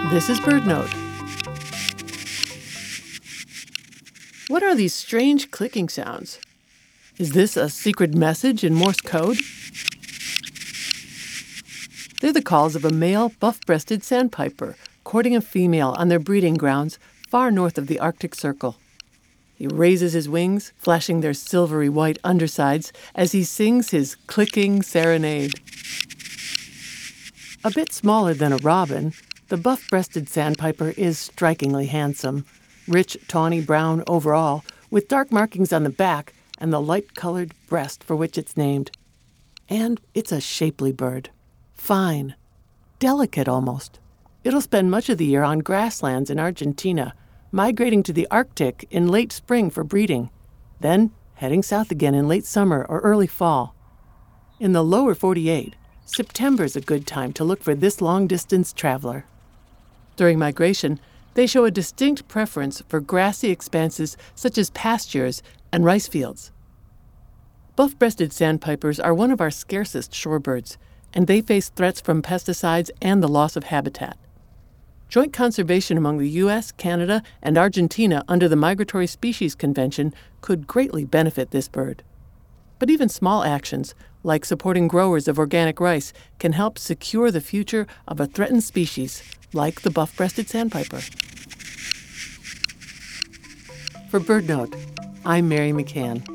This is BirdNote. What are these strange clicking sounds? Is this a secret message in Morse code? They're the calls of a male buff-breasted sandpiper courting a female on their breeding grounds far north of the Arctic Circle. He raises his wings, flashing their silvery white undersides as he sings his clicking serenade. A bit smaller than a robin, the buff-breasted sandpiper is strikingly handsome, rich tawny brown overall, with dark markings on the back and the light-colored breast for which it's named. And it's a shapely bird. Fine. Delicate almost. It'll spend much of the year on grasslands in Argentina, migrating to the Arctic in late spring for breeding, then heading south again in late summer or early fall. In the lower 48, September's a good time to look for this long-distance traveler. During migration, they show a distinct preference for grassy expanses such as pastures and rice fields. Buff-breasted sandpipers are one of our scarcest shorebirds, and they face threats from pesticides and the loss of habitat. Joint conservation among the U.S., Canada, and Argentina under the Migratory Species Convention could greatly benefit this bird. But even small actions, like supporting growers of organic rice, can help secure the future of a threatened species like the buff-breasted sandpiper. For BirdNote, I'm Mary McCann.